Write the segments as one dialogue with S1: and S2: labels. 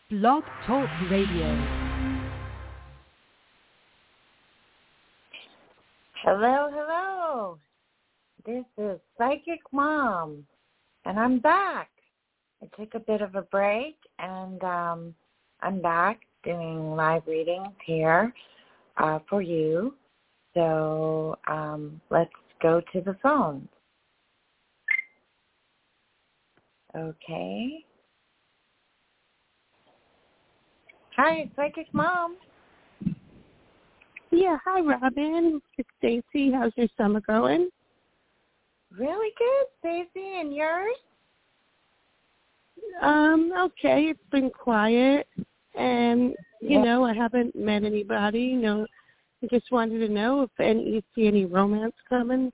S1: Blog Talk Radio.
S2: Hello, hello. This is Psychic Mom, and I'm back. I took a bit of a break, and I'm back doing live readings here for you. So let's go to the phone. Okay. Hi, Psychic Mom.
S3: Yeah, hi, Robin. It's Stacy. How's your summer going?
S2: Really good, Stacy. And yours?
S3: Okay. It's been quiet, and you know, I haven't met anybody. You know, I just wanted to know if you see any romance coming.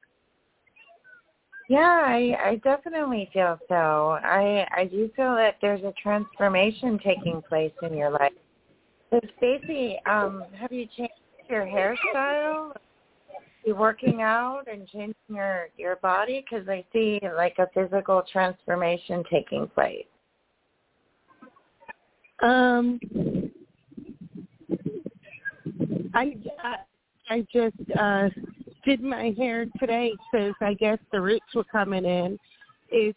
S2: Yeah, I definitely feel so. I do feel that there's a transformation taking place in your life. So, Stacy, have you changed your hairstyle? You working out and changing your body? Because I see like a physical transformation taking place.
S3: I just did my hair today because I guess the roots were coming in. It's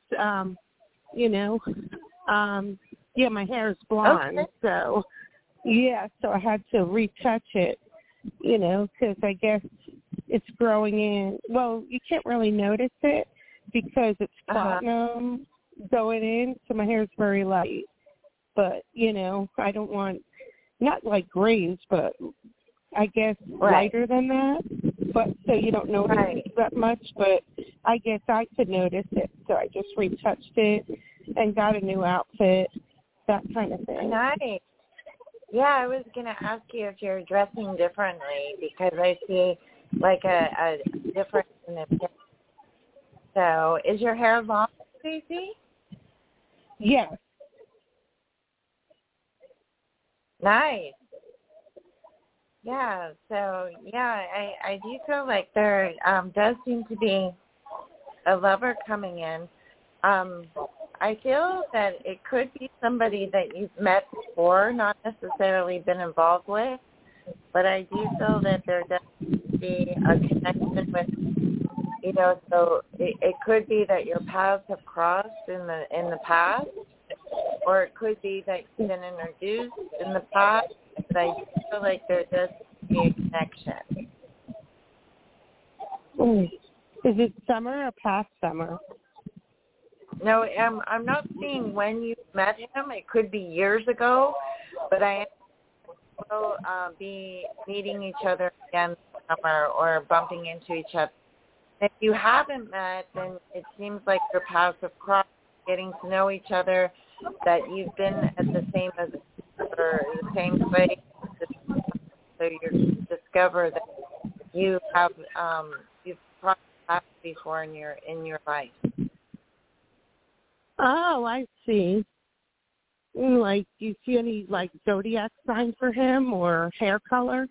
S3: my hair is blonde,
S2: Okay.
S3: so I had to retouch it. You know, because I guess it's growing in. Well, you can't really notice it because it's platinum going in, so my hair is very light. But, you know, I don't want, not like grays, but I guess lighter than that. But so you don't notice that much, but I guess I could notice it. So I just retouched it and got a new outfit, that kind of thing.
S2: Nice. Yeah, I was going to ask you if you're dressing differently because I see like a difference in the picture. So is your hair long, Stacey?
S3: Yes.
S2: Nice. Yeah, so, I do feel like there does seem to be a lover coming in. I feel that it could be somebody that you've met before, not necessarily been involved with, but I do feel that there does be a connection with, you know, so it could be that your paths have crossed in the past, or it could be that you've been introduced in the past, but I do feel like there does be a connection.
S3: Is it summer or past summer?
S2: No, I'm not seeing when you met him. It could be years ago, but I will be meeting each other again this summer or bumping into each other. If you haven't met, then it seems like your paths have crossed, getting to know each other, that you've been at the same place, so you discover that you have you've crossed paths before in your life.
S3: Oh, I see. Like, do you see any, like, zodiac sign for him or hair color?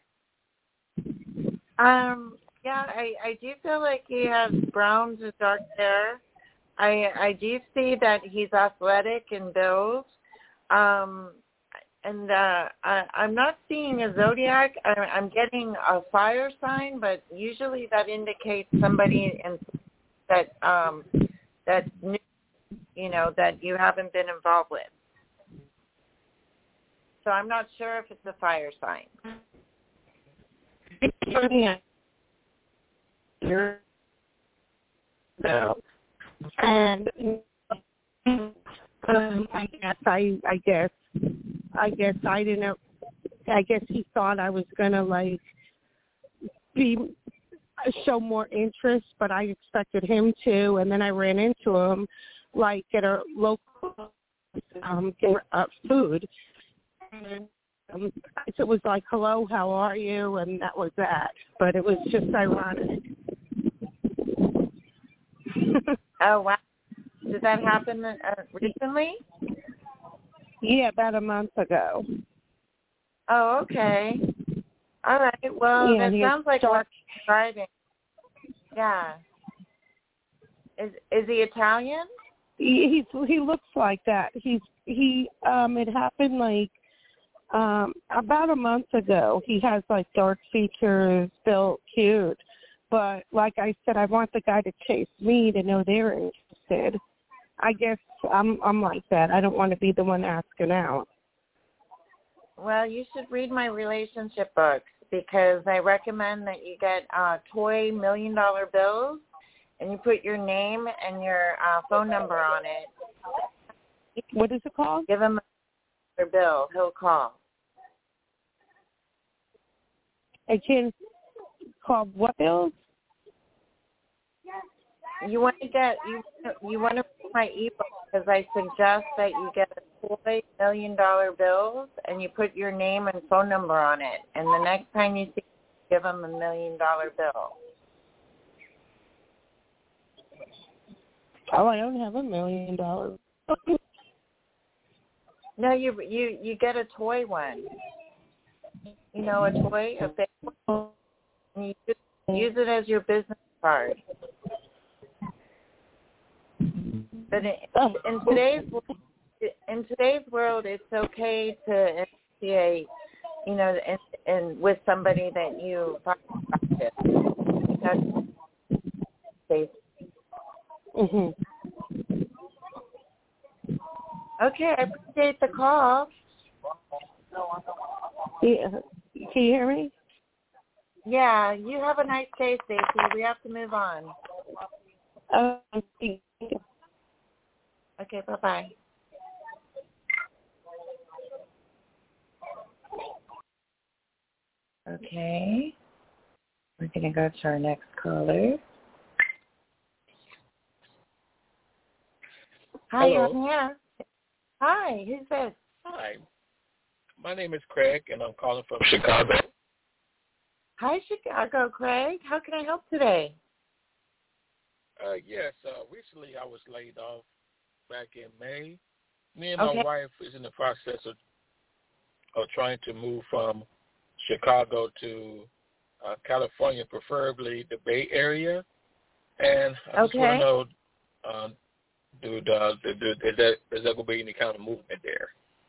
S2: I do feel like he has brown to dark hair. I do see that he's athletic and built. I'm not seeing a zodiac. I'm getting a fire sign, but usually that indicates somebody that's new, you know, that you haven't been involved with. So I'm not sure if it's a fire sign.
S3: And I guess he thought I was gonna like show more interest, but I expected him to, and then I ran into him like at a local food. And it was like, hello, how are you? And that was that. But it was just ironic.
S2: Oh, wow. Did that happen recently?
S3: Yeah, about a month ago.
S2: Oh, okay. All right. Well, that sounds like what's driving. Yeah. Is he Italian?
S3: He looks like that. He's it happened like about a month ago. He has like dark features, built cute. But like I said, I want the guy to chase me to know they're interested. I guess I'm like that. I don't want to be the one asking out.
S2: Well, you should read my relationship books because I recommend that you get toy $1 million bills and you put your name and your phone number on it.
S3: What is it called?
S2: Give him a bill. He'll call.
S3: I can't call what bills?
S2: You want to get you want to read my ebook because I suggest that you get a toy $1 million bills and you put your name and phone number on it. And the next time you see him, give him $1 million bill.
S3: Oh, I don't have $1 million.
S2: No, you get a toy one. You know, a toy, a big one. And you just use it as your business card. But in today's world, it's okay to initiate, you know, and with somebody that you find attractive. That's safe.
S3: Mhm.
S2: Okay, I appreciate the call.
S3: Yeah. Can you hear me?
S2: Yeah, you have a nice day, Stacey. We have to move on. Okay, bye-bye. Okay. We're going to go to our next caller. Hi,
S4: Hello.
S2: I'm here. Hi, who's this?
S4: Hi. My name is Craig, and I'm calling from Chicago.
S2: Hi, Chicago, Craig. How can I help today?
S4: Yes, recently I was laid off back in May. Me and my wife is in the process of trying to move from Chicago to California, preferably the Bay Area. And I just want to know, is there going to be any kind of movement there?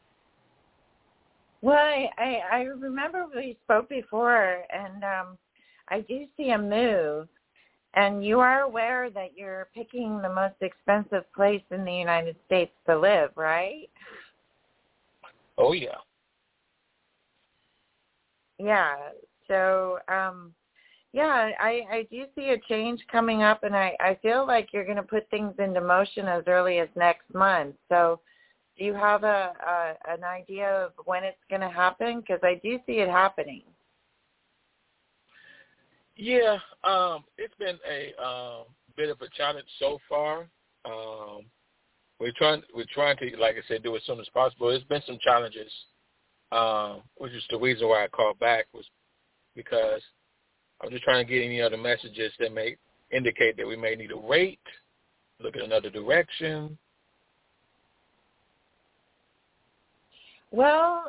S2: Well, I remember we spoke before, and I do see a move. And you are aware that you're picking the most expensive place in the United States to live, right?
S4: Oh, yeah.
S2: Yeah. So, I do see a change coming up, and I feel like you're going to put things into motion as early as next month. So do you have an idea of when it's going to happen? Because I do see it happening.
S4: Yeah, it's been a bit of a challenge so far. We're trying to, like I said, do it as soon as possible. There's been some challenges, which is the reason why I called back, was because I'm just trying to get any other messages that may indicate that we may need to wait, look at another direction.
S2: Well,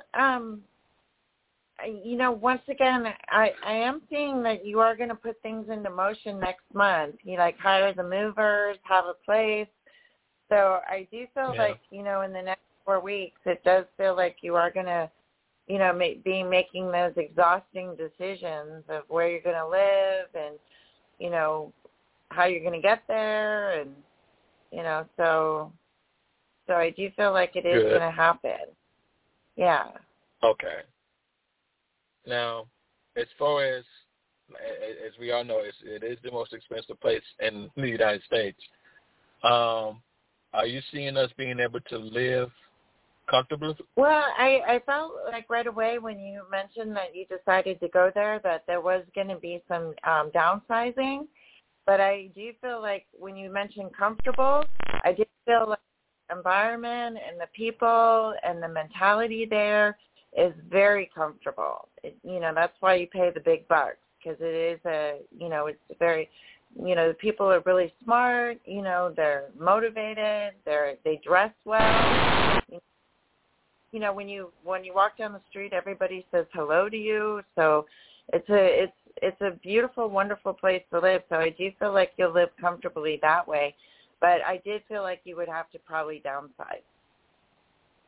S2: you know, once again, I am seeing that you are going to put things into motion next month. You like hire the movers, have a place. So I do feel like, you know, in the next 4 weeks, it does feel like you are going to, you know, be making those exhausting decisions of where you're going to live and, you know, how you're going to get there. And, you know, so I do feel like it is going to happen. Yeah.
S4: Okay. Now, as far as we all know, it is the most expensive place in the United States. Are you seeing us being able to live comfortably?
S2: Well, I felt like right away when you mentioned that you decided to go there that there was going to be some downsizing. But I do feel like when you mentioned comfortable, I did feel like the environment and the people and the mentality there is very comfortable. You know, that's why you pay the big bucks, because it is it's very, you know, the people are really smart, you know, they're motivated, they dress well. You know, when you walk down the street, everybody says hello to you. So it's a beautiful, wonderful place to live. So I do feel like you'll live comfortably that way. But I did feel like you would have to probably downsize.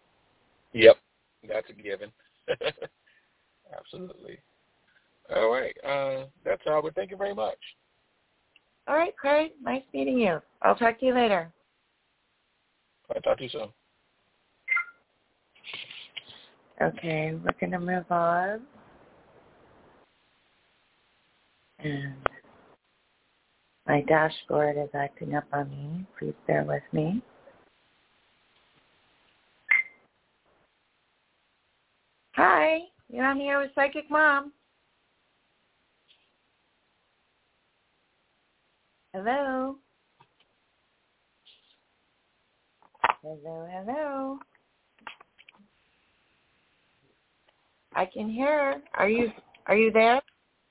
S4: Yep, that's a given. Absolutely. All right. That's all. But thank you very much.
S2: All right, Craig. Nice meeting you. I'll talk to you later.
S4: I'll talk to you soon.
S2: Okay, we're going to move on. And my dashboard is acting up on me. Please bear with me. Hi, you're on here with Psychic Mom. Hello. Hello, hello. I can hear her. Are you there?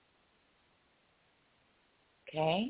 S2: Okay.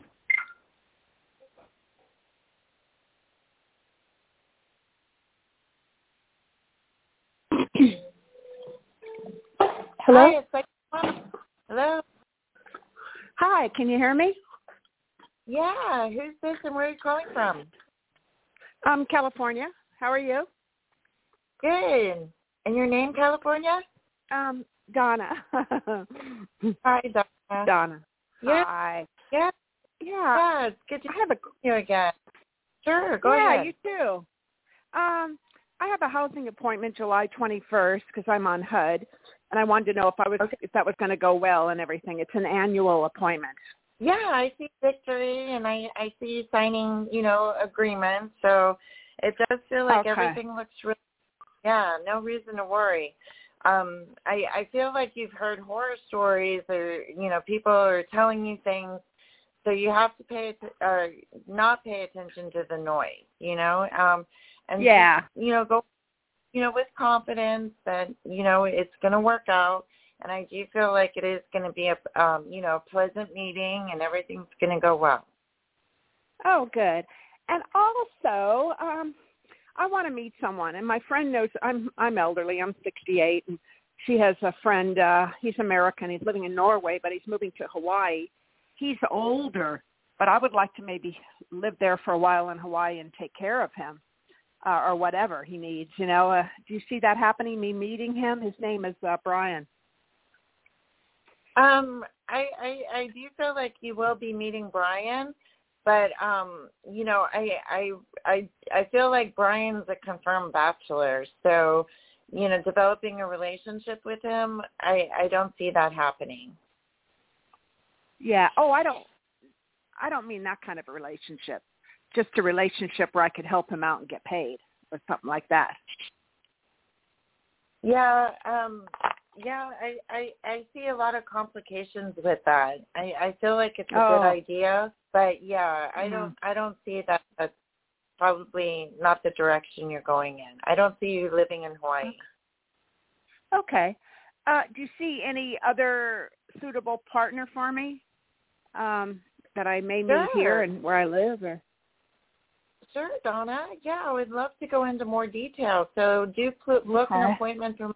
S5: Hello?
S2: Hi, it's Psychic Mom. Hello.
S5: Hi, can you hear me?
S2: Yeah, who's this and where are you calling from?
S5: California. How are you?
S2: Good. And your name, California?
S5: Donna.
S2: Hi, Donna.
S5: Donna.
S2: Yeah.
S5: Hi.
S2: Yeah.
S5: Yeah.
S2: Yeah, it's good to
S5: I have a
S2: see you again. Sure, go ahead.
S5: Yeah, you too. I have a housing appointment July 21st because I'm on HUD, and I wanted to know if that was going to go well and everything. It's an annual appointment.
S2: Yeah, I see victory, and I see you signing, agreements. So it does feel like everything looks really, no reason to worry. I feel like you've heard horror stories or, people are telling you things. So you have to not pay attention to the noise, and just, go, with confidence that, it's going to work out. And I do feel like it is going to be a pleasant meeting and everything's going to go well.
S5: Oh, good. And also, I want to meet someone. And my friend knows I'm elderly. I'm 68, and she has a friend. He's American. He's living in Norway, but he's moving to Hawaii. He's older, but I would like to maybe live there for a while in Hawaii and take care of him or whatever he needs. Do you see that happening? Me meeting him. His name is Brian.
S2: I do feel like you will be meeting Brian, but I feel like Brian's a confirmed bachelor, so developing a relationship with him, I don't see that happening.
S5: Yeah. Oh, I don't mean that kind of a relationship. Just a relationship where I could help him out and get paid or something like that.
S2: Yeah. I see a lot of complications with that. I feel like it's a good idea, but I don't see that. That's probably not the direction you're going in. I don't see you living in Hawaii.
S5: Okay. Do you see any other suitable partner for me that I may meet here and where I live? Or?
S2: Sure, Donna. Yeah, I would love to go into more detail. So do book an appointment for.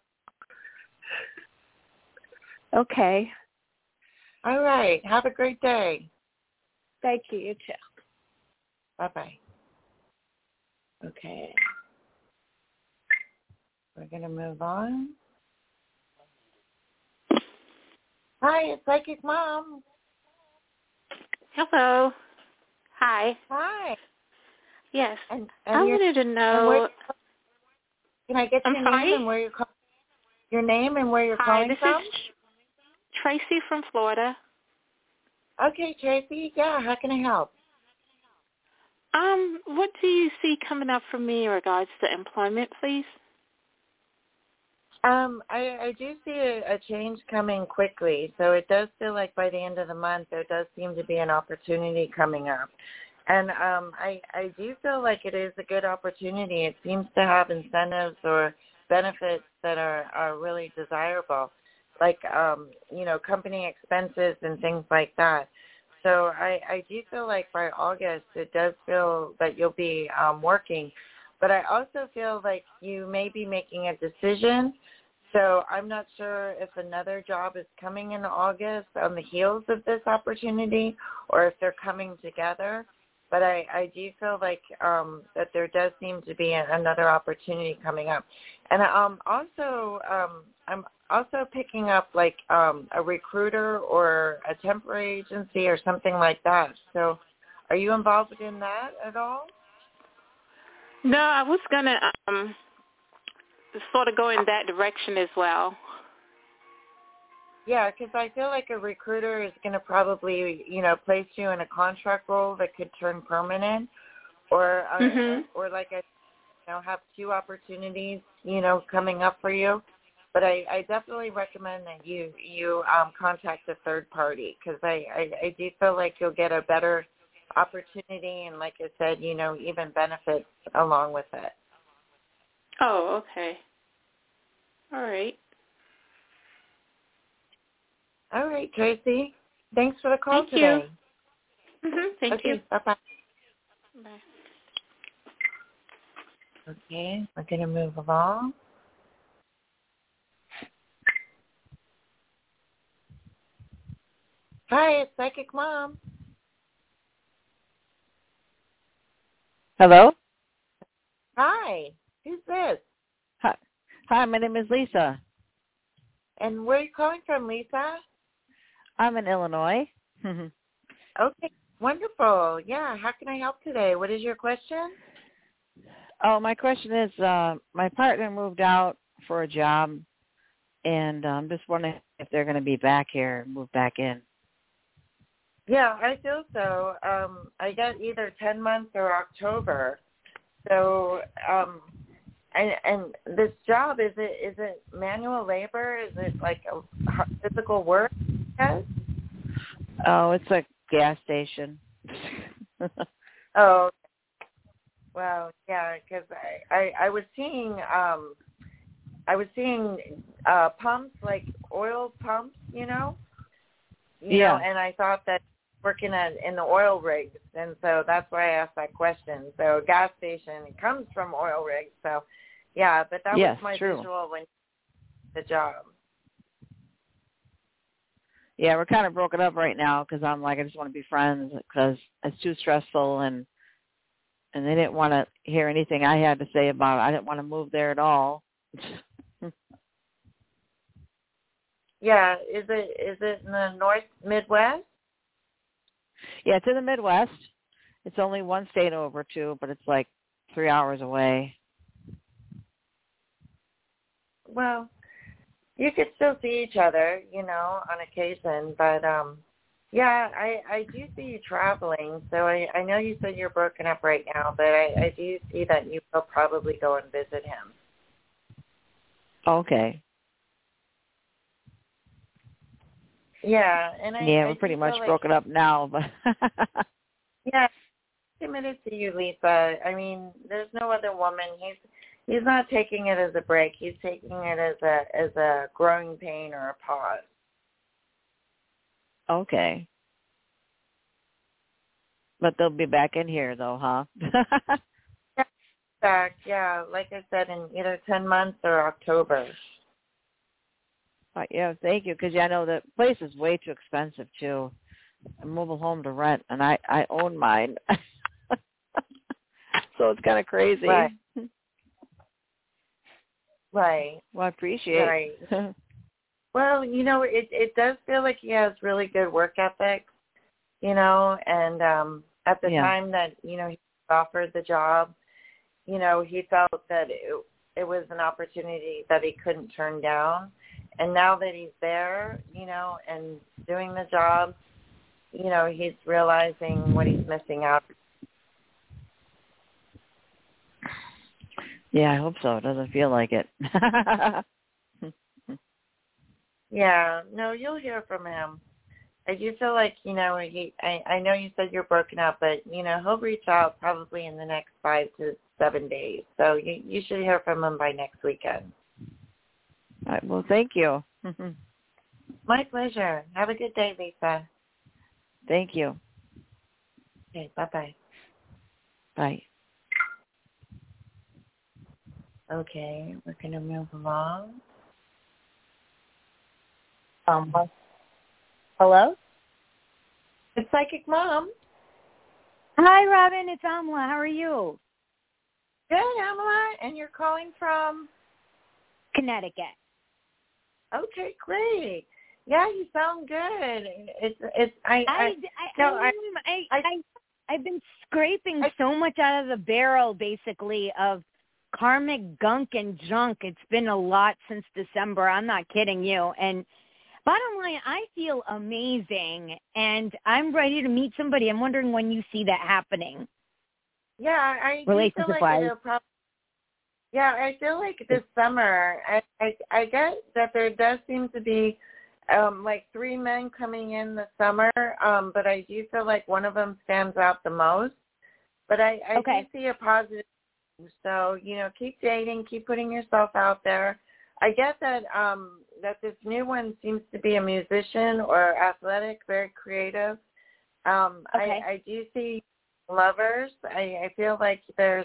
S5: Okay.
S2: All right. Have a great day.
S5: Thank you. You too.
S2: Bye-bye. Okay. We're going to move on. Hi, it's Psychic Mom.
S6: Hello. Hi.
S2: Hi.
S6: Yes.
S2: And
S6: I wanted to know.
S2: Can I get your name and where you're calling? Your name and where you're calling from?
S6: Hi, this is Tracy from Florida.
S2: Okay, Tracy. Yeah, how can I help?
S6: What do you see coming up for me in regards to employment, please?
S2: I do see a change coming quickly, so it does feel like by the end of the month there does seem to be an opportunity coming up. And I do feel like it is a good opportunity. It seems to have incentives or benefits that are really desirable, like, company expenses and things like that. So I do feel like by August it does feel that you'll be working. But I also feel like you may be making a decision. So I'm not sure if another job is coming in August on the heels of this opportunity or if they're coming together. but I do feel like that there does seem to be another opportunity coming up. And I'm also picking up like a recruiter or a temporary agency or something like that. So are you involved in that at all?
S6: No, I was going to sort of go in that direction as well.
S2: Yeah, because I feel like a recruiter is going to probably, place you in a contract role that could turn permanent, or like have two opportunities, coming up for you. But I definitely recommend that you contact a third party, because I do feel like you'll get a better opportunity, and like I said, even benefits along with it.
S6: Oh, okay. All right.
S2: All right, Tracy. Thanks for the call
S6: Thank
S2: today.
S6: You. Thank you.
S2: Bye-bye.
S6: Bye.
S2: Okay, we're going to move along. Hi, it's Psychic Mom.
S7: Hello?
S2: Hi. Who's this?
S7: Hi, my name is Lisa.
S2: And where are you calling from, Lisa?
S7: I'm in Illinois.
S2: Okay, wonderful. Yeah, how can I help today? What is your question?
S7: Oh, my question is, my partner moved out for a job, and I'm just wondering if they're going to be back here and move back in.
S2: Yeah, I feel so. I got either 10 months or October. So, and this job, is it manual labor? Is it like a physical work? Yes?
S7: Oh, it's a gas station.
S2: Oh, well, yeah, because I was seeing pumps, like oil pumps, you know, and I thought that working in the oil rigs, and so that's why I asked that question. So gas station comes from oil rigs, so yeah, but that was my visual when the job.
S7: Yeah, we're kind of broken up right now because I'm like, I just want to be friends because it's too stressful, and they didn't want to hear anything I had to say about it. I didn't want to move there at all.
S2: Yeah, is it in the Midwest?
S7: Yeah, it's in the Midwest. It's only one state over too, but it's like 3 hours away.
S2: Well, you could still see each other, on occasion, but yeah, I do see you traveling. So I know you said you're broken up right now, but I do see that you will probably go and visit him.
S7: Okay.
S2: Yeah, and
S7: we're pretty much broken up now, but
S2: yeah, committed to you, Lisa. I mean, there's no other woman. He's not taking it as a break. He's taking it as a growing pain or a pause.
S7: Okay. But they'll be back in here, though, huh?
S2: Back, yeah. Like I said, in either 10 months or October.
S7: Yeah, thank you, because I know the place is way too expensive, too. A mobile home to rent, and I own mine. So it's kind of crazy.
S2: Right. Right.
S7: Well, I appreciate it.
S2: Well, it does feel like he has really good work ethic, and at the time that, he offered the job, he felt that it was an opportunity that he couldn't turn down. And now that he's there, and doing the job, he's realizing what he's missing out.
S7: Yeah, I hope so. It doesn't feel like it.
S2: Yeah, no, you'll hear from him. I do feel like, I know you said you're broken up, but, he'll reach out probably in the next 5 to 7 days. So you should hear from him by next weekend.
S7: All right, well, thank you.
S2: My pleasure. Have a good day, Lisa.
S7: Thank you.
S2: Okay, bye-bye.
S7: Bye.
S2: Okay, we're going to move along. Hello? It's Psychic Mom.
S8: Hi, Robin. It's Amla. How are you?
S2: Good, Amla. And you're calling from?
S8: Connecticut.
S2: Okay, great. Yeah, you sound good.
S8: I've been scraping so much out of the barrel, basically, of karmic gunk and junk. It's been a lot since December. I'm not kidding you. And bottom line, I feel amazing, and I'm ready to meet somebody. I'm wondering when you see that happening.
S2: Yeah, I feel like I feel like this summer, I get that there does seem to be like 3 men coming in this summer, but I do feel like one of them stands out the most. But I do see a positive. So, keep dating, keep putting yourself out there. I get that that this new one seems to be a musician or athletic, very creative. I do see lovers. I feel like there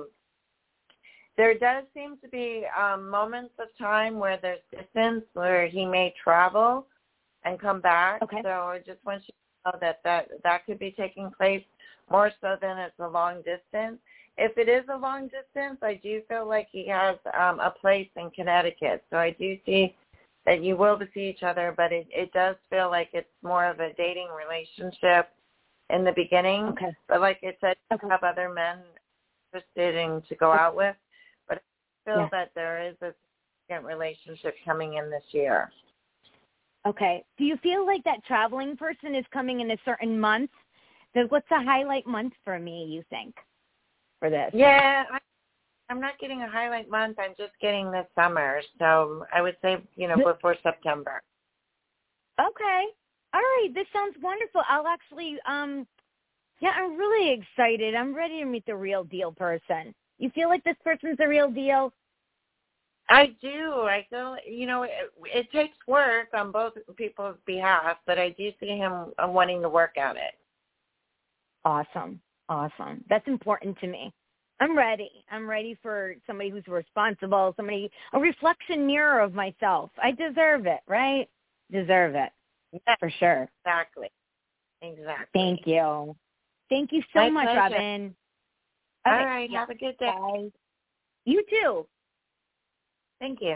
S2: does seem to be moments of time where there's distance, where he may travel and come back. Okay. So I just want you to know that could be taking place more so than it's a long distance. If it is a long distance, I do feel like he has a place in Connecticut. So I do see that you will see each other, but it does feel like it's more of a dating relationship in the beginning. Okay. But like I said, you have other men interested in to go out with. But I feel that there is a significant relationship coming in this year.
S8: Okay. Do you feel like that traveling person is coming in a certain month? What's a highlight month for me, you think, for this?
S2: Yeah, I'm not getting a highlight month. I'm just getting this summer. So I would say, before September.
S8: Okay. All right. This sounds wonderful. I'll actually, I'm really excited. I'm ready to meet the real deal person. You feel like this person's the real deal?
S2: I do. I feel, it takes work on both people's behalf, but I do see him wanting to work at it.
S8: Awesome. That's important to me. I'm ready. I'm ready for somebody who's responsible, a reflection mirror of myself. I deserve it, right? Deserve it.
S2: Yes,
S8: for sure.
S2: Exactly.
S8: Thank you. Thank you so much,
S2: pleasure.
S8: Robin.
S2: Okay. All right. Have a good day.
S8: Bye. You too.
S2: Thank you.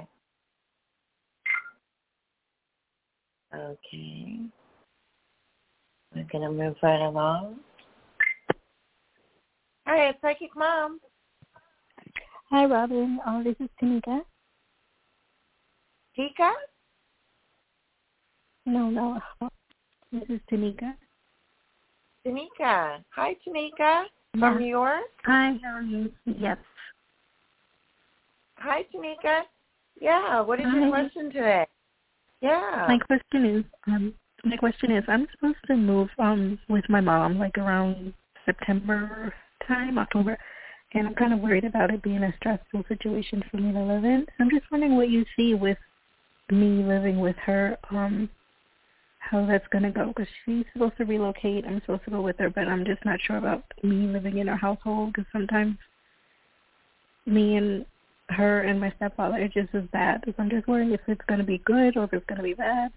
S2: Okay. We're going to move right along. Hi, it's Psychic Mom.
S9: Hi, Robin. This is Tanika.
S2: Tika?
S9: No. This is Tanika.
S2: Tanika. Hi, Tanika. From New York?
S9: Hi, how are you? Yes.
S2: Hi, Tanika. Yeah, what is your question today? Yeah.
S9: My question is, I'm supposed to move with my mom like around September time, October, and I'm kind of worried about it being a stressful situation for me to live in. I'm just wondering what you see with me living with her, how that's going to go, because she's supposed to relocate. I'm supposed to go with her, but I'm just not sure about me living in her household, because sometimes me and her and my stepfather are just as bad. So I'm just worrying if it's going to be good or if it's going to be bad.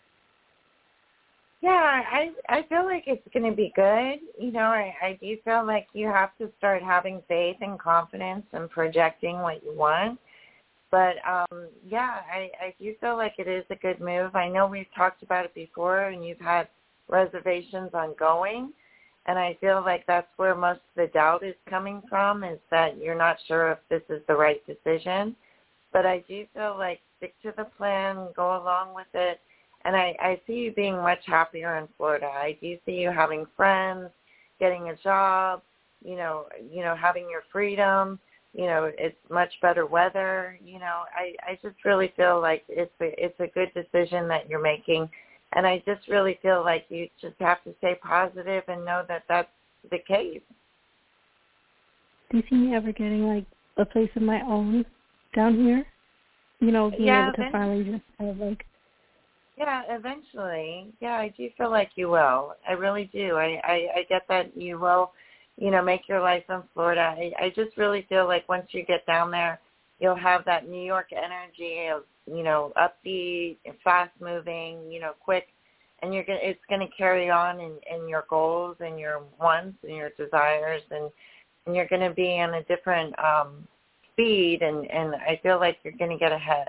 S2: Yeah, I feel like it's going to be good. I do feel like you have to start having faith and confidence and projecting what you want. But, I do feel like it is a good move. I know we've talked about it before, and you've had reservations ongoing. And I feel like that's where most of the doubt is coming from, is that you're not sure if this is the right decision. But I do feel like stick to the plan, go along with it. And I see you being much happier in Florida. I do see you having friends, getting a job, having your freedom. It's much better weather. I just really feel like it's a good decision that you're making. And I just really feel like you just have to stay positive and know that that's the case.
S9: Do you see me ever getting like a place of my own down here? Being able to finally just have like...
S2: Yeah, eventually. Yeah, I do feel like you will. I really do. I get that you will, make your life in Florida. I just really feel like once you get down there, you'll have that New York energy of, upbeat, fast-moving, quick, and it's gonna carry on in your goals and your wants and your desires, and you're gonna be on a different speed, and I feel like you're gonna get ahead.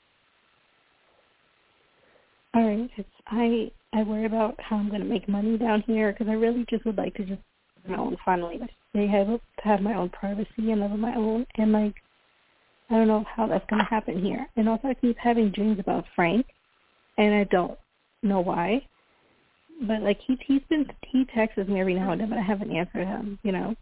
S9: All right. I worry about how I'm going to make money down here because I really just would like to just have my own finally. They have my own privacy and live on my own, and like I don't know how that's going to happen here. And also I keep having dreams about Frank, and I don't know why. But like he texts me every now and then, but I haven't answered him. You know.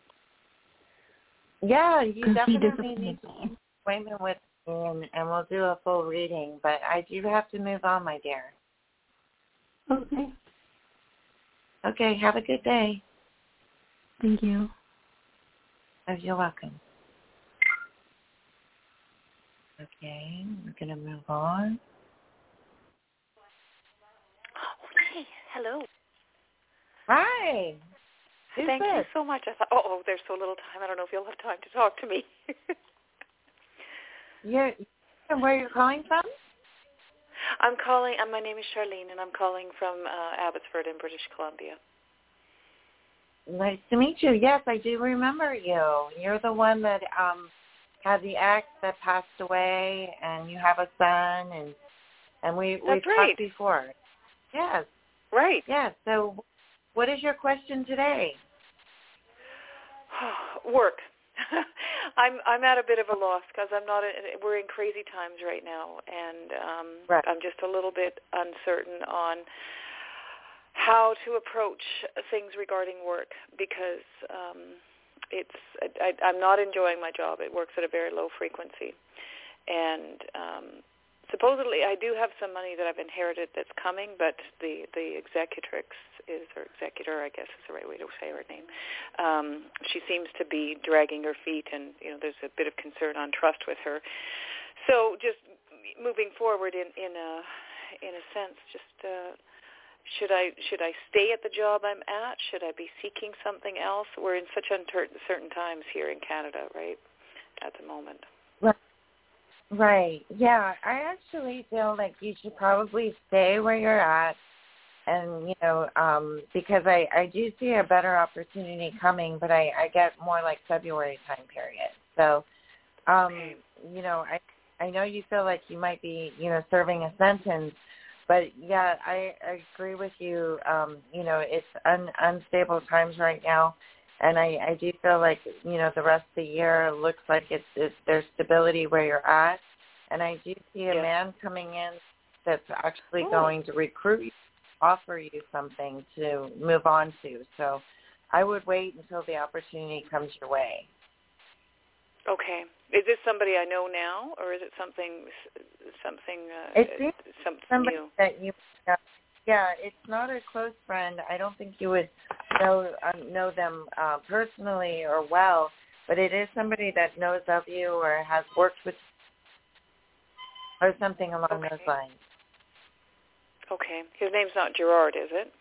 S2: Yeah, you definitely need to keep an appointment with me, and we'll do a full reading. But I do have to move on, my dear.
S9: Okay.
S2: Okay, have a good day.
S9: Thank you.
S2: Oh, you're welcome. Okay, we're going to move on.
S10: Oh, hey, hello.
S2: Hi.
S10: Thank you so much. I thought, there's so little time. I don't know if you'll have time to talk to me.
S2: Where you're calling from?
S10: I'm calling. My name is Charlene, and I'm calling from Abbotsford in British Columbia.
S2: Nice to meet you. Yes, I do remember you. You're the one that had the ex that passed away, and you have a son, and we've talked before. Yes.
S10: Right.
S2: Yes. So, what is your question today?
S10: Work. I'm at a bit of a loss because we're in crazy times right now, and I'm just a little bit uncertain on how to approach things regarding work because I'm not enjoying my job. It works at a very low frequency, and supposedly I do have some money that I've inherited that's coming, but the executrix executor, I guess is the right way to say her name. She seems to be dragging her feet, and there's a bit of concern on trust with her. So just moving forward in a sense, just should I stay at the job I'm at? Should I be seeking something else? We're in such uncertain times here in Canada, right, at the moment.
S2: Right. Yeah, I actually feel like you should probably stay where you're at. And, because I do see a better opportunity coming, but I get more like February time period. So, I know you feel like you might be, serving a sentence, but yeah, I agree with you. It's unstable times right now. And I do feel like, the rest of the year looks like there's stability where you're at. And I do see a man coming in that's actually going to recruit you, offer you something to move on to. So I would wait until the opportunity comes your way.
S10: Okay. Is this somebody I know now, or is it something
S2: it's somebody
S10: new?
S2: That you it's not a close friend. I don't think you would know them personally or well, but it is somebody that knows of you or has worked with you or something along those lines.
S10: Okay. His name's not Gerard, is it?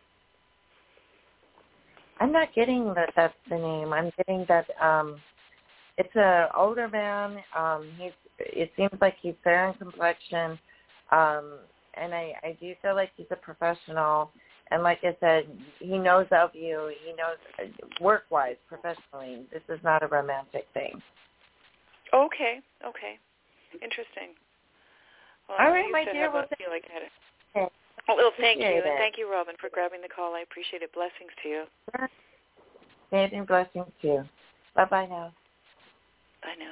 S2: I'm not getting that that's the name. I'm getting that it's an older man. It seems like he's fair in complexion. And I do feel like he's a professional. And like I said, he knows of you. He knows work-wise, professionally. This is not a romantic thing.
S10: Okay. Interesting. Well,
S2: all right, my dear.
S10: Well, thank you. And thank you, Robin, for grabbing the call. I appreciate it. Blessings to you.
S2: Amazing blessings to you. Bye-bye now.
S10: Bye now.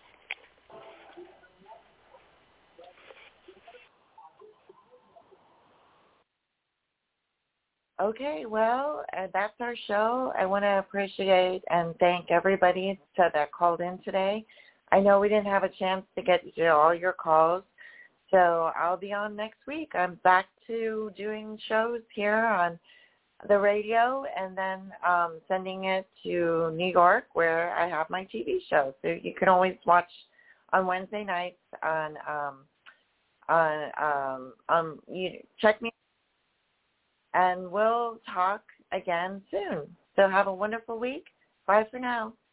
S2: Okay, well, that's our show. I want to appreciate and thank everybody that called in today. I know we didn't have a chance to get to all your calls, so I'll be on next week. I'm back to doing shows here on the radio and then sending it to New York where I have my TV show. So you can always watch on Wednesday nights check me. And we'll talk again soon. So have a wonderful week. Bye for now.